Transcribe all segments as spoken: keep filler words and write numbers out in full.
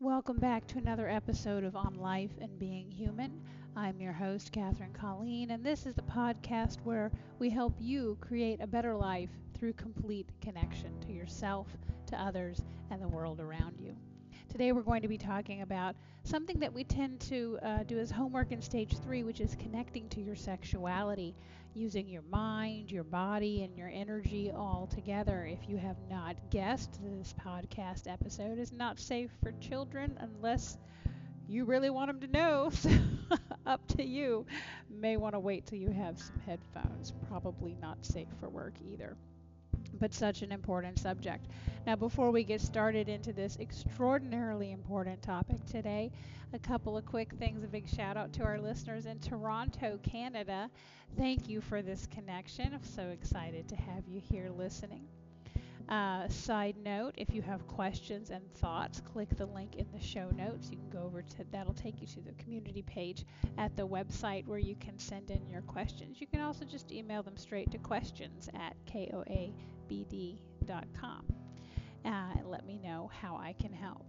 Welcome back to another episode of On Life and Being Human. I'm your host, Catherine Colleen, and this is the podcast where we help you create a better life through complete connection to yourself, to others, and the world around you. Today we're going to be talking about something that we tend to uh, do as homework in stage three, which is connecting to your sexuality, using your mind, your body, and your energy all together. If you have not guessed, this podcast episode is not safe for children unless you really want them to know. So up to you. May want to wait till you have some headphones. Probably not safe for work either, but such an important subject. Now, before we get started into this extraordinarily important topic today, a couple of quick things. A big shout out to our listeners in Toronto, Canada. Thank you for this connection. I'm so excited to have you here listening. Uh, side note, if you have questions and thoughts, click the link in the show notes. You can go over to, that'll take you to the community page at the website where you can send in your questions. You can also just email them straight to questions at k o a b d dot com uh, and let me know how I can help.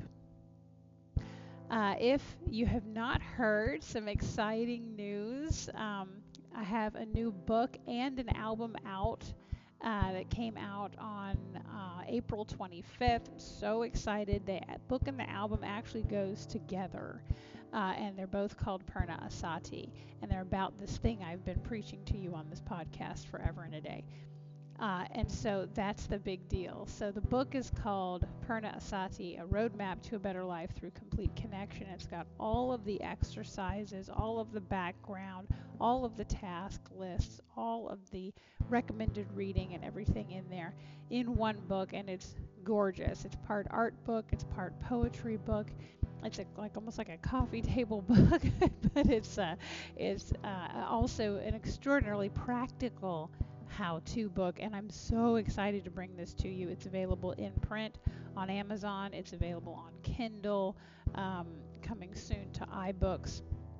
Uh, if you have not heard some exciting news, um, I have a new book and an album out uh, that came out on uh, April twenty-fifth. I'm so excited. The book and the album actually goes together, uh, and they're both called Purna Asati, and they're about this thing I've been preaching to you on this podcast forever and a day. Uh, and so that's the big deal. So the book is called Purna Asati, A Roadmap to a Better Life Through Complete Connection. It's got all of the exercises, all of the background, all of the task lists, all of the recommended reading and everything in there in one book, and it's gorgeous. It's part art book, it's part poetry book. It's a, like almost like a coffee table book, but it's uh, it's uh, also an extraordinarily practical how-to book, and I'm so excited to bring this to you. It's available in print on Amazon. It's available on Kindle, um, coming soon to iBooks.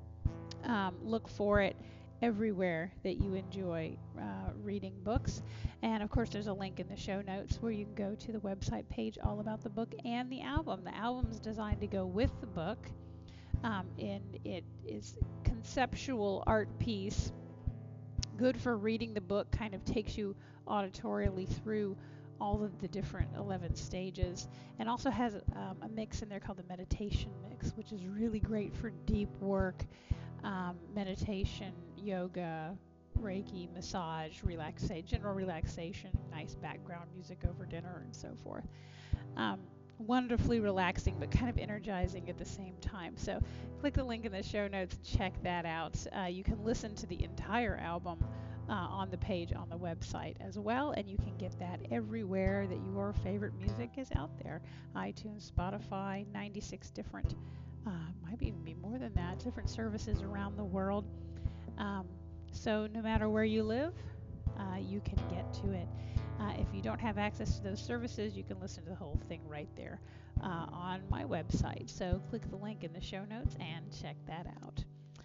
Um, look for it everywhere that you enjoy uh, reading books. And of course, there's a link in the show notes where you can go to the website page all about the book and the album. The album is designed to go with the book, um, and it is conceptual art piece, good for reading the book, kind of takes you auditorially through all of the different eleven stages, and also has um, a mix in there called the meditation mix, which is really great for deep work, um, meditation, yoga, Reiki, massage, relaxation, general relaxation, nice background music over dinner, and so forth. Um, wonderfully relaxing, but kind of energizing at the same time. So click the link in the show notes and check that out. Uh, you can listen to the entire album uh, on the page on the website as well, and you can get that everywhere that your favorite music is out there. iTunes, Spotify, ninety-six different, uh, might even be more than that, different services around the world. Um, so no matter where you live, uh, you can get to it. Uh, if you don't have access to those services, you can listen to the whole thing right there uh, on my website. So click the link in the show notes and check that out.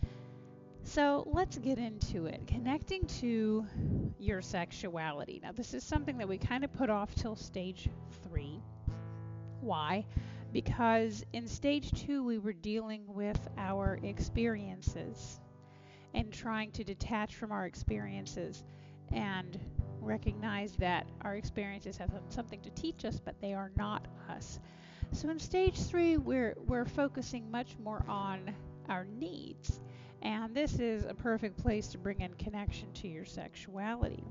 So let's get into it. Connecting to your sexuality. Now, this is something that we kind of put off till stage three. Why? Because in stage two, we were dealing with our experiences and trying to detach from our experiences and recognize that our experiences have something to teach us, but they are not us. So in stage three, we're we're focusing much more on our needs, and this is a perfect place to bring in connection to your sexuality.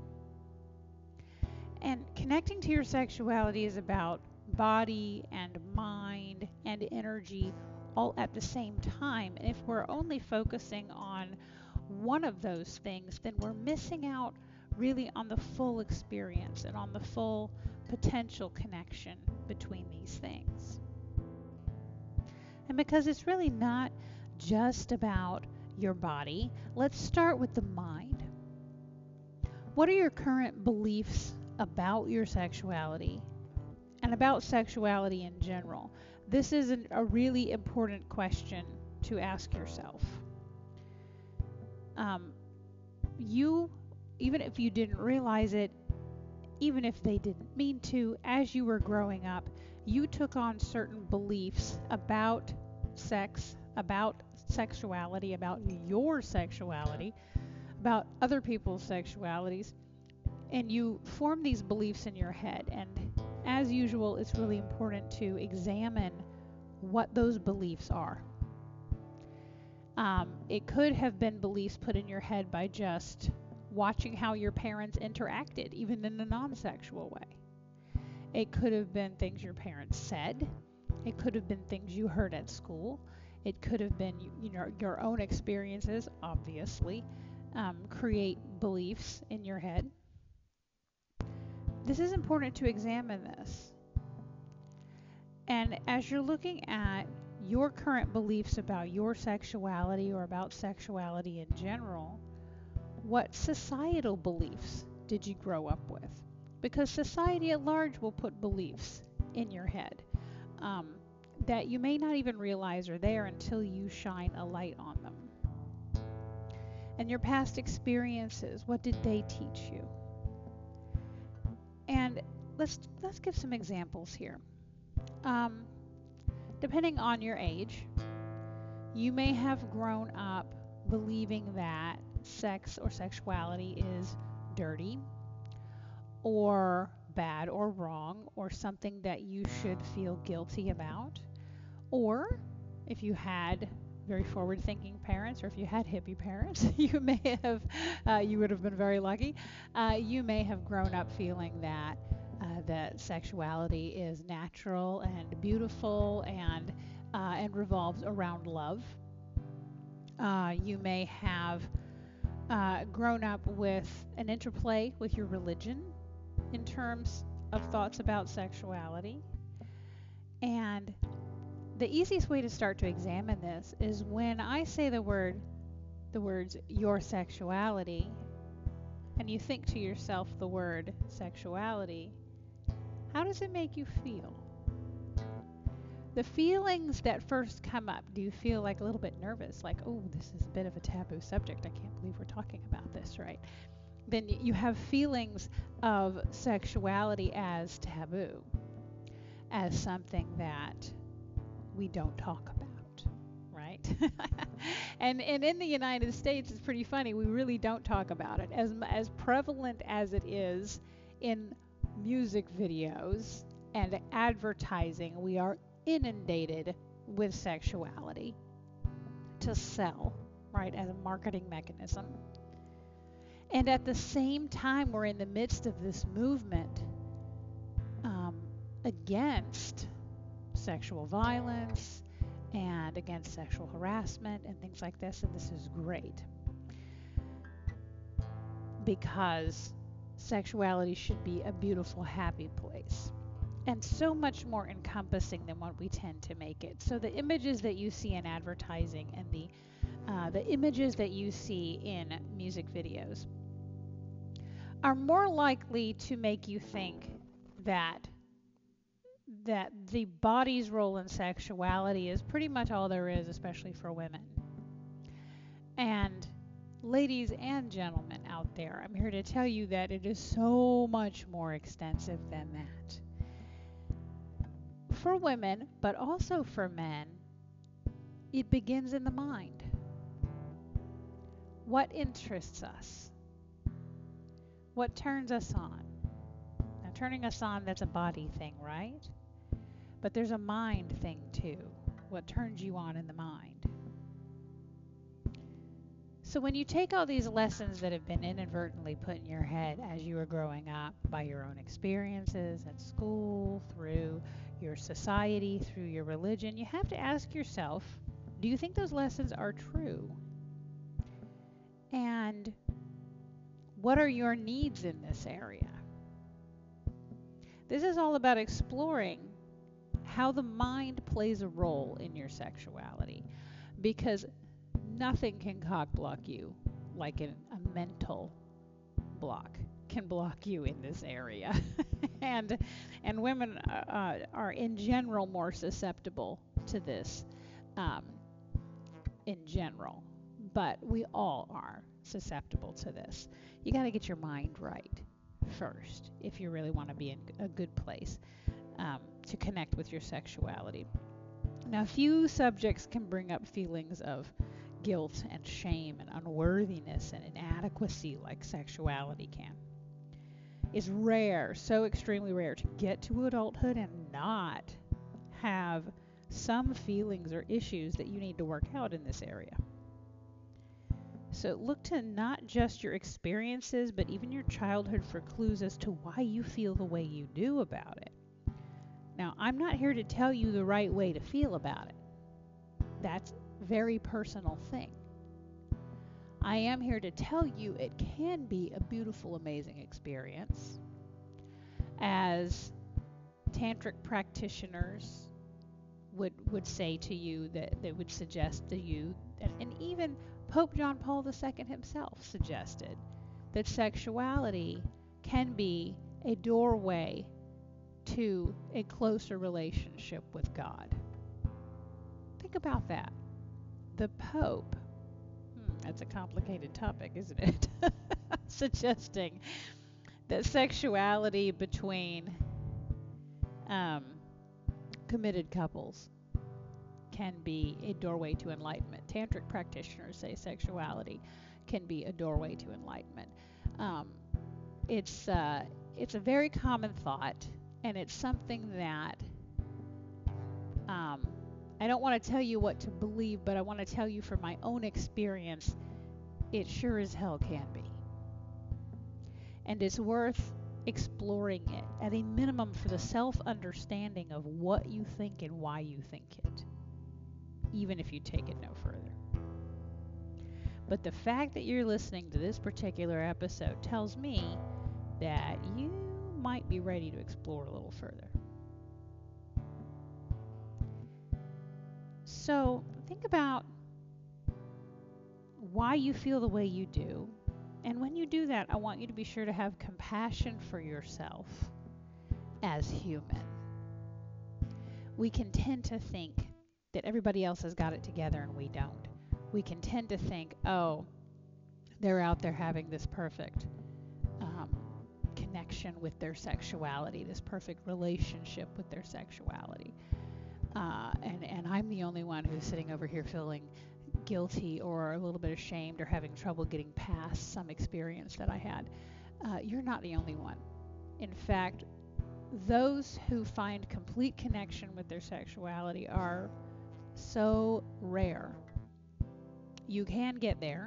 And connecting to your sexuality is about body and mind and energy all at the same time. And if we're only focusing on one of those things, then we're missing out really on the full experience and on the full potential connection between these things. And because it's really not just about your body, let's start with the mind. What are your current beliefs about your sexuality and about sexuality in general? This is an, a really important question to ask yourself. Um, you Even if you didn't realize it, even if they didn't mean to, as you were growing up, you took on certain beliefs about sex, about sexuality, about your sexuality, about other people's sexualities, and you form these beliefs in your head. And as usual, it's really important to examine what those beliefs are. Um, it could have been beliefs put in your head by just watching how your parents interacted, even in a non-sexual way. It could have been things your parents said. It could have been things you heard at school. It could have been, you know, your own experiences, obviously, um, create beliefs in your head. This is important to examine this. And as you're looking at your current beliefs about your sexuality or about sexuality in general, what societal beliefs did you grow up with? Because society at large will put beliefs in your head um, that you may not even realize are there until you shine a light on them. And your past experiences, what did they teach you? And let's let's give some examples here. Um, depending on your age, you may have grown up believing that sex or sexuality is dirty or bad or wrong or something that you should feel guilty about. Or if you had very forward-thinking parents, or if you had hippie parents, you may have, uh, you would have been very lucky. Uh, you may have grown up feeling that uh, that sexuality is natural and beautiful and uh, and revolves around love. Uh, you may have uh, grown up with an interplay with your religion in terms of thoughts about sexuality. And the easiest way to start to examine this is when I say the word, the words your sexuality, and you think to yourself the word sexuality, how does it make you feel? The feelings that first come up, do you feel like a little bit nervous? Like, oh, this is a bit of a taboo subject. I can't believe we're talking about this, right? Then you have feelings of sexuality as taboo, as something that we don't talk about, right? and and in the United States, it's pretty funny. We really don't talk about it. As as prevalent as it is in music videos and advertising, we are inundated with sexuality to sell, right, as a marketing mechanism. And at the same time, we're in the midst of this movement um, against sexual violence and against sexual harassment and things like this, and this is great because sexuality should be a beautiful, happy place and so much more encompassing than what we tend to make it. So the images that you see in advertising and the uh, the images that you see in music videos are more likely to make you think that that the body's role in sexuality is pretty much all there is, especially for women. And ladies and gentlemen out there, I'm here to tell you that it is so much more extensive than that. For women, but also for men, it begins in the mind. What interests us? What turns us on? Now, turning us on, that's a body thing, right? But there's a mind thing too. What turns you on in the mind? So when you take all these lessons that have been inadvertently put in your head as you were growing up by your own experiences at school, through your society, through your religion, you have to ask yourself, do you think those lessons are true? And what are your needs in this area? This is all about exploring how the mind plays a role in your sexuality, because nothing can cock block you like an, a mental block can block you in this area. and and women uh, are in general more susceptible to this um, in general, but we all are susceptible to this. You got to get your mind right first if you really want to be in a good place. um, to connect with your sexuality. Now, few subjects can bring up feelings of guilt and shame and unworthiness and inadequacy like sexuality can. It's rare, so extremely rare, to get to adulthood and not have some feelings or issues that you need to work out in this area. So look to not just your experiences, but even your childhood for clues as to why you feel the way you do about it. Now, I'm not here to tell you the right way to feel about it. That's a very personal thing. I am here to tell you it can be a beautiful, amazing experience. As tantric practitioners would would say to you, that they would suggest to you, and, and even Pope John Paul the Second himself suggested that sexuality can be a doorway to a closer relationship with God. Think about that. The Pope, hmm, that's a complicated topic, isn't it? Suggesting that sexuality between um, committed couples can be a doorway to enlightenment. Tantric practitioners say sexuality can be a doorway to enlightenment. Um, it's uh, it's a very common thought, and it's something that um, I don't want to tell you what to believe, but I want to tell you from my own experience, it sure as hell can be. And it's worth exploring it, at a minimum, for the self-understanding of what you think and why you think it, even if you take it no further. But the fact that you're listening to this particular episode tells me that you might be ready to explore a little further. So think about why you feel the way you do. And when you do that, I want you to be sure to have compassion for yourself as human. We can tend to think that everybody else has got it together and we don't. We can tend to think, oh, they're out there having this perfect um, connection with their sexuality, this perfect relationship with their sexuality. Uh, and, and I'm the only one who's sitting over here feeling guilty or a little bit ashamed or having trouble getting past some experience that I had. Uh, you're not the only one. In fact, those who find complete connection with their sexuality are so rare. You can get there.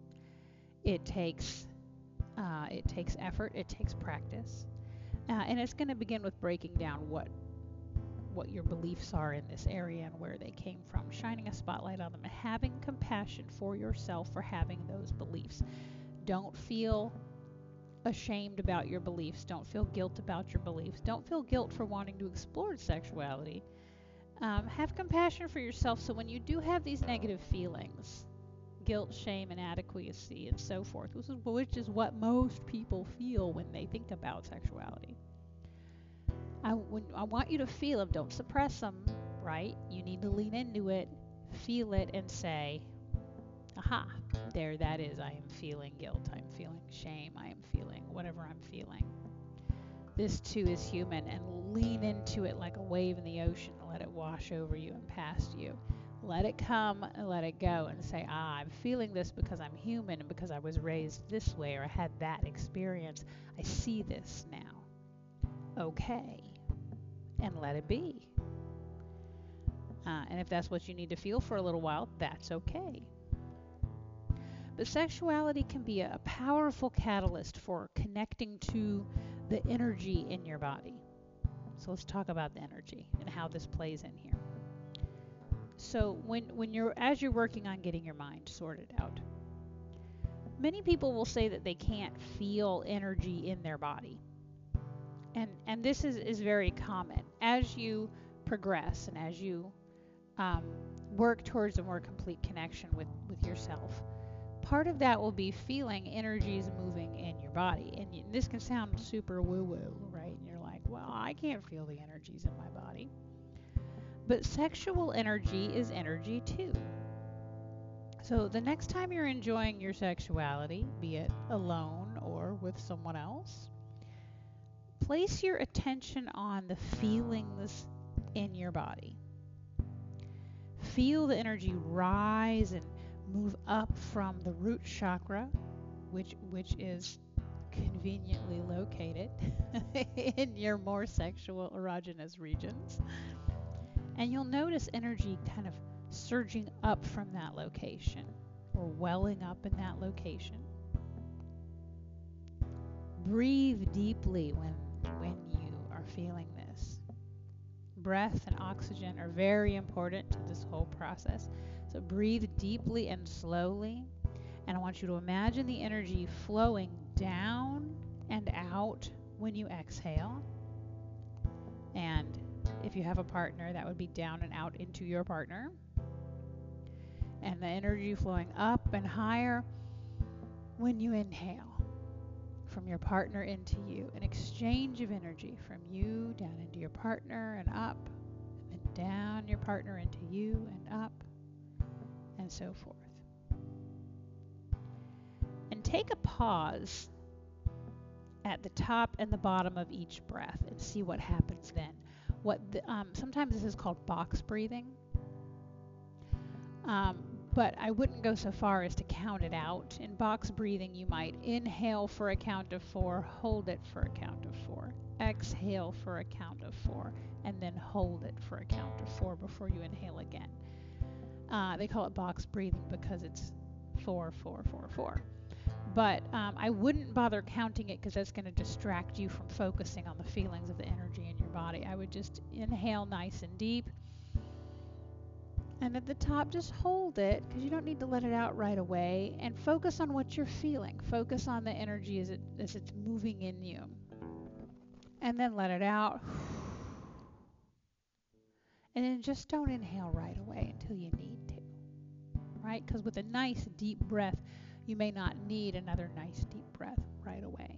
It takes uh, it takes effort. It takes practice, uh, and it's going to begin with breaking down what what your beliefs are in this area and where they came from, shining a spotlight on them, and having compassion for yourself for having those beliefs. Don't feel ashamed about your beliefs. Don't feel guilt about your beliefs. Don't feel guilt for wanting to explore sexuality. Um, have compassion for yourself, so when you do have these negative feelings, guilt, shame, inadequacy, and so forth, which is, which is what most people feel when they think about sexuality, I, when, I want you to feel them. Don't suppress them, right? You need to lean into it, feel it, and say, aha, there that is. I am feeling guilt. I'm feeling shame. I am feeling whatever I'm feeling. This too is human, and lean into it like a wave in the ocean. Let it wash over you and past you. Let it come and let it go, and say, ah, I'm feeling this because I'm human and because I was raised this way or I had that experience. I see this now. Okay. And let it be. Uh, and if that's what you need to feel for a little while, that's okay. But sexuality can be a powerful catalyst for connecting to the energy in your body. So let's talk about the energy and how this plays in here. So when when you're as you're working on getting your mind sorted out, many people will say that they can't feel energy in their body. And and this is, is very common. As you progress and as you um, work towards a more complete connection with, with yourself, part of that will be feeling energies moving in your body. And you, this can sound super woo-woo, right? And you're like, well, I can't feel the energies in my body. But sexual energy is energy too. So the next time you're enjoying your sexuality, be it alone or with someone else, place your attention on the feelings in your body. Feel the energy rise and move up from the root chakra, which which is conveniently located in your more sexual erogenous regions. And you'll notice energy kind of surging up from that location or welling up in that location. Breathe deeply when when you are feeling this. Breath and oxygen are very important to this whole process. So breathe deeply and slowly. And I want you to imagine the energy flowing down and out when you exhale. And if you have a partner, that would be down and out into your partner. And the energy flowing up and higher when you inhale. From your partner into you, an exchange of energy from you down into your partner and up, and then down your partner into you and up, and so forth. And take a pause at the top and the bottom of each breath and see what happens then. What the, um, sometimes this is called box breathing. Um, But I wouldn't go so far as to count it out. In box breathing, you might inhale for a count of four, hold it for a count of four, exhale for a count of four, and then hold it for a count of four before you inhale again. Uh, they call it box breathing because it's four, four, four, four. But um, I wouldn't bother counting it because that's going to distract you from focusing on the feelings of the energy in your body. I would just inhale nice and deep. And at the top, just hold it, because you don't need to let it out right away, and focus on what you're feeling. Focus on the energy as, it, as it's moving in you. And then let it out. And then just don't inhale right away until you need to, right? Because with a nice deep breath, you may not need another nice deep breath right away.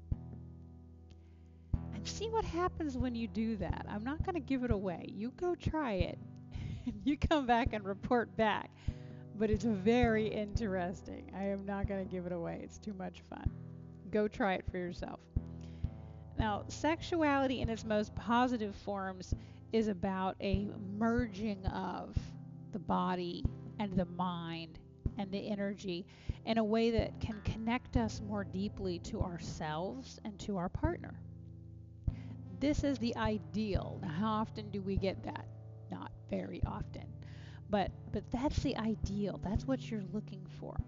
And see what happens when you do that. I'm not going to give it away. You go try it. You come back and report back. But it's very interesting. I am not going to give it away. It's too much fun. Go try it for yourself. Now, sexuality in its most positive forms is about a merging of the body and the mind and the energy in a way that can connect us more deeply to ourselves and to our partner. This is the ideal. Now, how often do we get that? Not very often. But but that's the ideal. That's what you're looking for.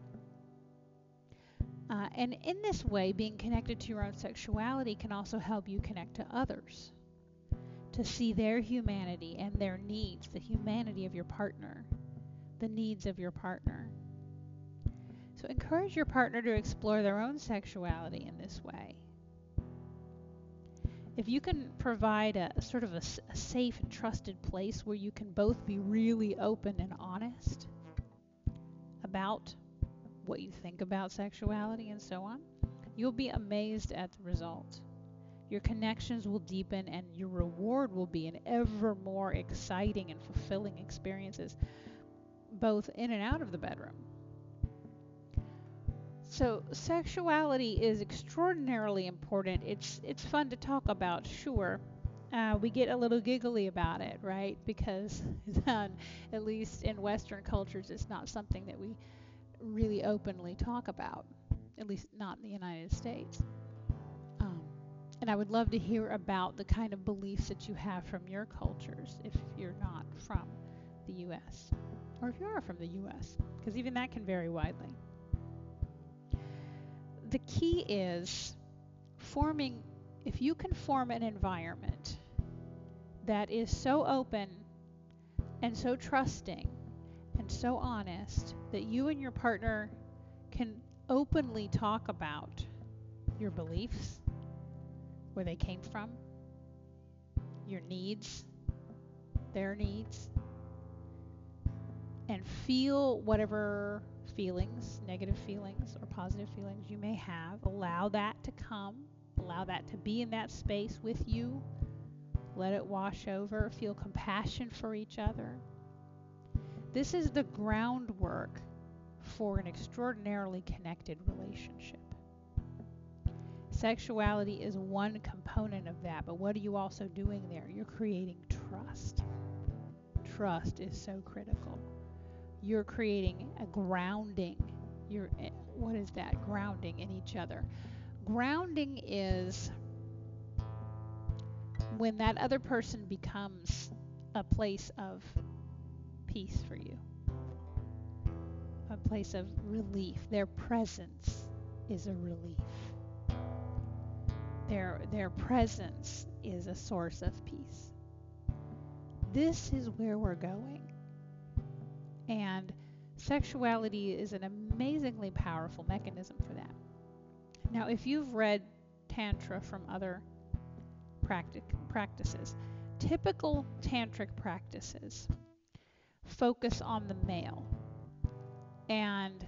Uh, and in this way, being connected to your own sexuality can also help you connect to others, to see their humanity and their needs, the humanity of your partner, the needs of your partner. So encourage your partner to explore their own sexuality in this way. If you can provide a, a sort of a, a safe and trusted place where you can both be really open and honest about what you think about sexuality and so on, you'll be amazed at the result. Your connections will deepen and your reward will be in ever more exciting and fulfilling experiences, both in and out of the bedroom. So sexuality is extraordinarily important. It's it's fun to talk about, sure. Uh, we get a little giggly about it, right? Because um, at least in Western cultures, it's not something that we really openly talk about, at least not in the United States. Um, and I would love to hear about the kind of beliefs that you have from your cultures if you're not from the U S or if you are from the U S, because even that can vary widely. The key is forming, if you can form an environment that is so open and so trusting and so honest that you and your partner can openly talk about your beliefs, where they came from, your needs, their needs, and feel whatever feelings, negative feelings or positive feelings you may have. Allow that to come. Allow that to be in that space with you. Let it wash over. Feel compassion for each other. This is the groundwork for an extraordinarily connected relationship. Sexuality is one component of that, but what are you also doing there? You're creating trust. Trust is so critical. You're creating a grounding. You're what is that? Grounding in each other. Grounding is when that other person becomes a place of peace for you, a place of relief. Their presence is a relief. Their their presence is a source of peace. This is where we're going. And sexuality is an amazingly powerful mechanism for that. Now, if you've read Tantra from other practic- practices, typical tantric practices focus on the male. And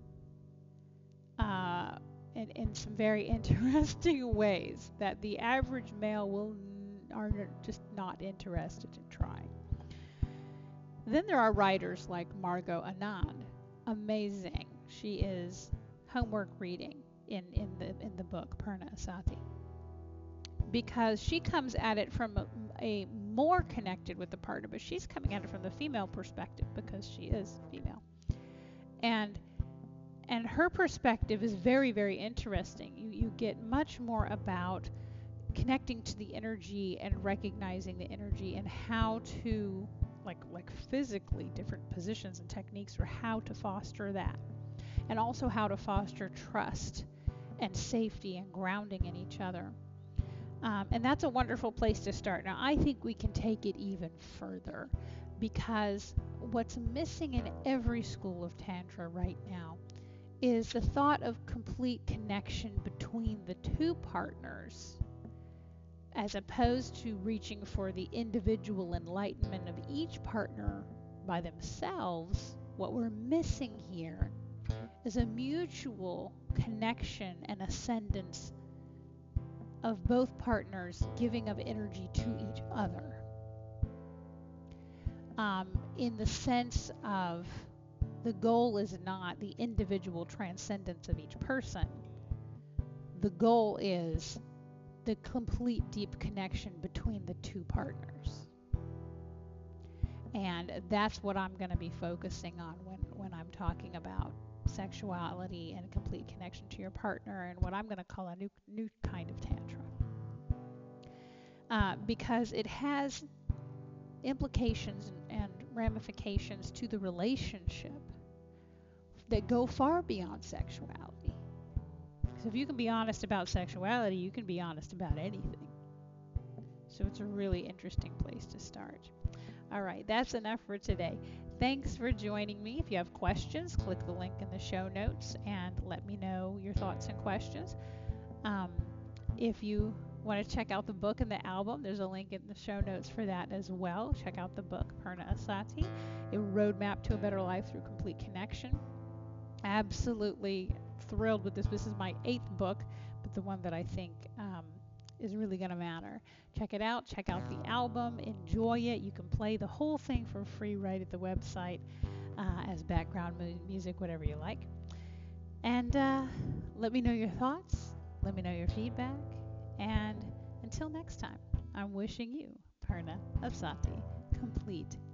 uh, in, in some very interesting ways that the average male will n- are just not interested in trying. Then there are writers like Margot Anand. Amazing. She is homework reading in, in the in the book Purna Asati, because she comes at it from a, a more connected with the partner, but she's coming at it from the female perspective because she is female. And and her perspective is very, very interesting. You you get much more about connecting to the energy and recognizing the energy and how to like like physically different positions and techniques for how to foster that, and also how to foster trust and safety and grounding in each other. Um, and that's a wonderful place to start. Now, I think we can take it even further, because what's missing in every school of Tantra right now is the thought of complete connection between the two partners, as opposed to reaching for the individual enlightenment of each partner by themselves. What we're missing here is a mutual connection and ascendance of both partners giving of energy to each other. Um, in the sense of the goal is not the individual transcendence of each person. The goal is the complete deep connection between the two partners. And that's what I'm going to be focusing on when, when I'm talking about sexuality and complete connection to your partner, and what I'm going to call a new new kind of Tantra. Uh, because it has implications and, and ramifications to the relationship that go far beyond sexuality. Because if you can be honest about sexuality, you can be honest about anything. So it's a really interesting place to start. All right, that's enough for today. Thanks for joining me. If you have questions, click the link in the show notes and let me know your thoughts and questions. Um, if you want to check out the book and the album, there's a link in the show notes for that as well. Check out the book, Purna Asati, A Roadmap to a Better Life Through Complete Connection. Absolutely thrilled with this. This is my eighth book, but the one that I think um, is really going to matter. Check it out. Check out the album. Enjoy it. You can play the whole thing for free right at the website uh, as background mu- music, whatever you like. And uh, let me know your thoughts. Let me know your feedback. And until next time, I'm wishing you, Purna Asati, complete